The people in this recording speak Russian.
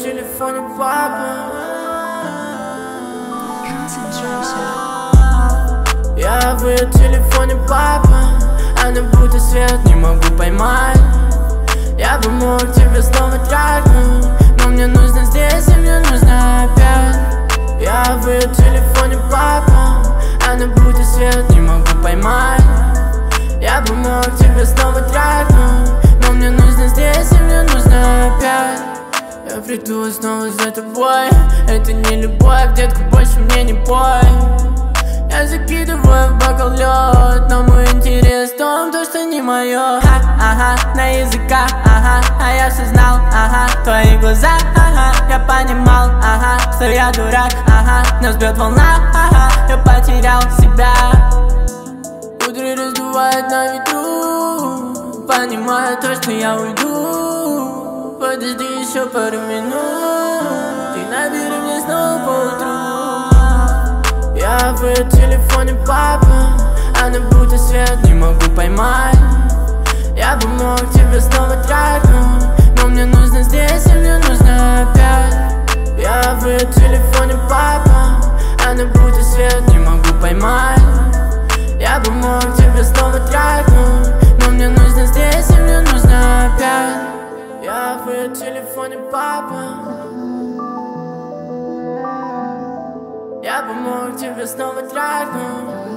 телефоне папы. Я в ее телефоне папа. Она будто свет, не могу поймать. Я бы мог тебя снова трахнуть, но мне нужно здесь и мне нужно опять. Я в ее телефоне папа. Она будто свет, не могу поймать. Я бы мог тебя снова трахнуть, но мне нужно здесь и мне нужно опять. Я приду снова за тобой. Это не любовь, детка, больше мне не пой. Я закидываю в бокал лед, но мой интерес в том, что не мое. Ага, на языках, ага, а я все знал, ага. Твои глаза, ага, я понимал, ага, что я дурак, ага. Нас бьет волна, ага, я потерял себя. Кудри раздувает на ветру, понимаю то, что я уйду. Подожди еще пару минут, ты набери мне снова поутру. Я в ее телефоне папа. Она будто свет, не могу поймать. Я бы мог тебя снова трахнуть, но мне нужно здесь и мне нужно опять. Я в ее телефоне папа. Она будто свет, не могу поймать. Я бы мог тебя снова трахнуть, но мне нужно здесь и мне нужно опять. Я в ее телефоне папа. Я бы мог тебя снова трахнуть.